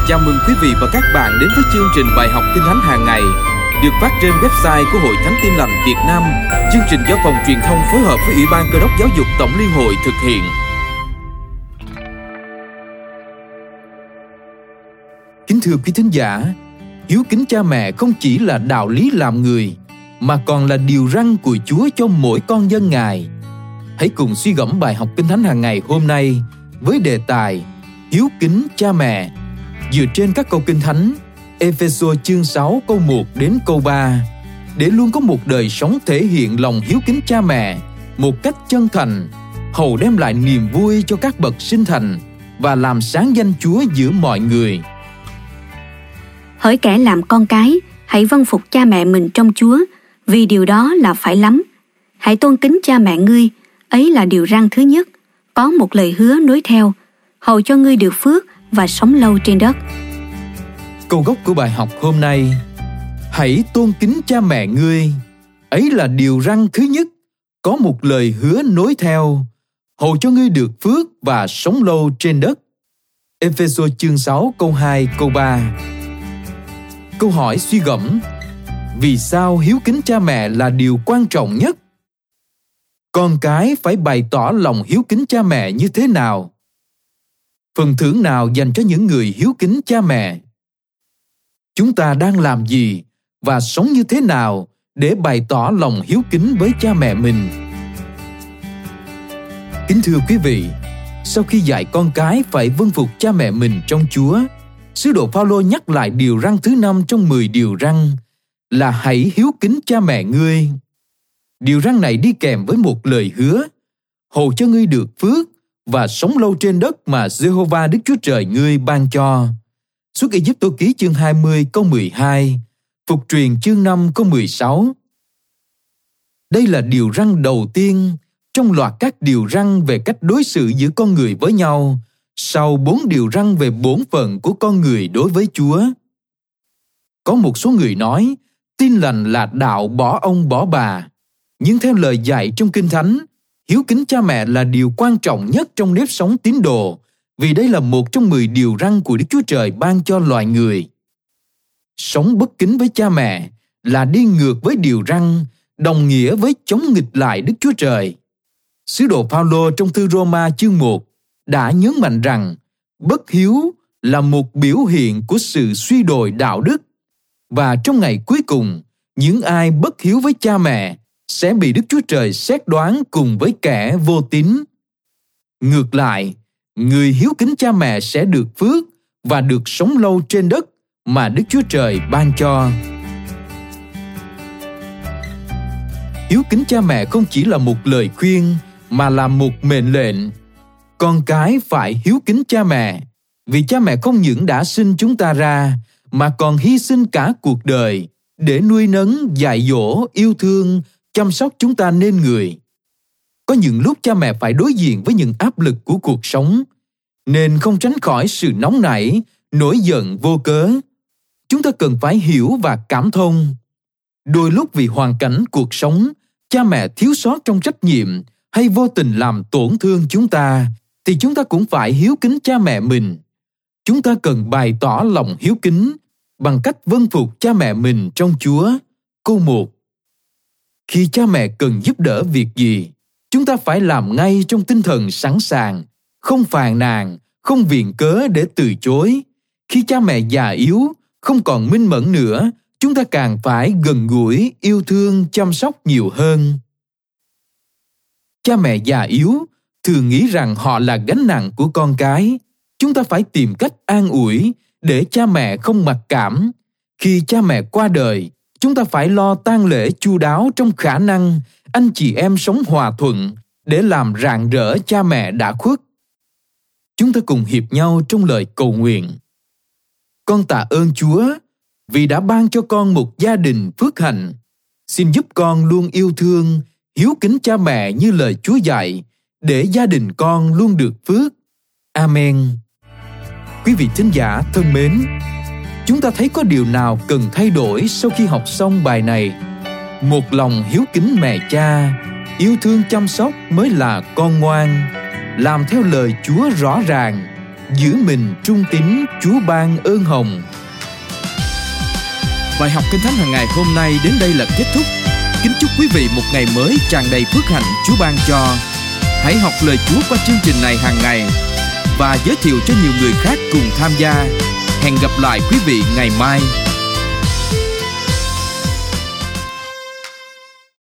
Chào mừng quý vị và các bạn đến với chương trình bài học Kinh Thánh hàng ngày được phát trên website của Hội Thánh Tin Lành Việt Nam. Chương trình do Phòng Truyền thông phối hợp với Ủy ban Cơ đốc Giáo dục Tổng Liên hội thực hiện. Kính thưa quý thính giả, hiếu kính cha mẹ không chỉ là đạo lý làm người, mà còn là điều răn của Chúa cho mỗi con dân Ngài. Hãy cùng suy gẫm bài học Kinh Thánh hàng ngày hôm nay với đề tài Hiếu kính cha mẹ, dựa trên các câu Kinh Thánh Ê-phê-sô chương 6 câu 1 đến câu 3, để luôn có một đời sống thể hiện lòng hiếu kính cha mẹ một cách chân thành, hầu đem lại niềm vui cho các bậc sinh thành và làm sáng danh Chúa giữa mọi người. Hỡi kẻ làm con cái, hãy vâng phục cha mẹ mình trong Chúa, vì điều đó là phải lắm. Hãy tôn kính cha mẹ ngươi, ấy là điều răn thứ nhất, có một lời hứa nối theo, hầu cho ngươi được phước và sống lâu trên đất. Câu gốc của bài học hôm nay: hãy tôn kính cha mẹ ngươi, ấy là điều răn thứ nhất, có một lời hứa nối theo, hầu cho ngươi được phước và sống lâu trên đất. Ê-phê-sô chương 6 câu 2 câu 3. Câu hỏi suy gẫm: vì sao hiếu kính cha mẹ là điều quan trọng nhất? Con cái phải bày tỏ lòng hiếu kính cha mẹ như thế nào? Phần thưởng nào dành cho những người hiếu kính cha mẹ? Chúng ta đang làm gì và sống như thế nào để bày tỏ lòng hiếu kính với cha mẹ mình? Kính thưa quý vị, sau khi dạy con cái phải vâng phục cha mẹ mình trong Chúa, sứ đồ Phao-lô nhắc lại điều răn thứ 5 trong 10 điều răn là hãy hiếu kính cha mẹ ngươi. Điều răn này đi kèm với một lời hứa, hầu cho ngươi được phước và sống lâu trên đất mà Giê-hô-va Đức Chúa Trời ngươi ban cho. Xuất Ê-díp-tô ký chương 20 câu 12, Phục truyền chương 5 câu 16. Đây là điều răn đầu tiên trong loạt các điều răn về cách đối xử giữa con người với nhau, sau 4 điều răn về bổn phận của con người đối với Chúa. Có một số người nói, tin lành là đạo bỏ ông bỏ bà, nhưng theo lời dạy trong Kinh Thánh, hiếu kính cha mẹ là điều quan trọng nhất trong nếp sống tín đồ, vì đây là một trong 10 điều răn của Đức Chúa Trời ban cho loài người. Sống bất kính với cha mẹ là đi ngược với điều răn, đồng nghĩa với chống nghịch lại Đức Chúa Trời. Sứ đồ Phao-lô trong thư Rô-ma chương 1 đã nhấn mạnh rằng bất hiếu là một biểu hiện của sự suy đồi đạo đức, và trong ngày cuối cùng, những ai bất hiếu với cha mẹ sẽ bị Đức Chúa Trời xét đoán cùng với kẻ vô tín. Ngược lại, người hiếu kính cha mẹ sẽ được phước và được sống lâu trên đất mà Đức Chúa Trời ban cho. Hiếu kính cha mẹ không chỉ là một lời khuyên mà là một mệnh lệnh. Con cái phải hiếu kính cha mẹ, vì cha mẹ không những đã sinh chúng ta ra mà còn hy sinh cả cuộc đời để nuôi nấng, dạy dỗ, yêu thương, chăm sóc chúng ta nên người. Có những lúc cha mẹ phải đối diện với những áp lực của cuộc sống, nên không tránh khỏi sự nóng nảy, nổi giận vô cớ. Chúng ta cần phải hiểu và cảm thông. Đôi lúc vì hoàn cảnh cuộc sống, cha mẹ thiếu sót trong trách nhiệm hay vô tình làm tổn thương chúng ta, thì chúng ta cũng phải hiếu kính cha mẹ mình. Chúng ta cần bày tỏ lòng hiếu kính bằng cách vâng phục cha mẹ mình trong Chúa. Câu 1. Khi cha mẹ cần giúp đỡ việc gì, chúng ta phải làm ngay trong tinh thần sẵn sàng, không phàn nàn, không viện cớ để từ chối. Khi cha mẹ già yếu, không còn minh mẫn nữa, chúng ta càng phải gần gũi, yêu thương, chăm sóc nhiều hơn. Cha mẹ già yếu thường nghĩ rằng họ là gánh nặng của con cái. Chúng ta phải tìm cách an ủi để cha mẹ không mặc cảm. Khi cha mẹ qua đời, chúng ta phải lo tang lễ chu đáo trong khả năng anh chị em sống hòa thuận để làm rạng rỡ cha mẹ đã khuất. Chúng ta cùng hiệp nhau trong lời cầu nguyện. Con tạ ơn Chúa vì đã ban cho con một gia đình phước hạnh. Xin giúp con luôn yêu thương, hiếu kính cha mẹ như lời Chúa dạy, để gia đình con luôn được phước. Amen. Quý vị thính giả thân mến, chúng ta thấy có điều nào cần thay đổi sau khi học xong bài này? Một lòng hiếu kính mẹ cha, yêu thương chăm sóc mới là con ngoan, làm theo lời Chúa rõ ràng, giữ mình trung tín Chúa ban ơn hồng. Bài học Kinh Thánh hàng ngày hôm nay đến đây là kết thúc. Kính chúc quý vị một ngày mới tràn đầy phước hạnh Chúa ban cho. Hãy học lời Chúa qua chương trình này hàng ngày và giới thiệu cho nhiều người khác cùng tham gia. Hẹn gặp lại quý vị ngày mai.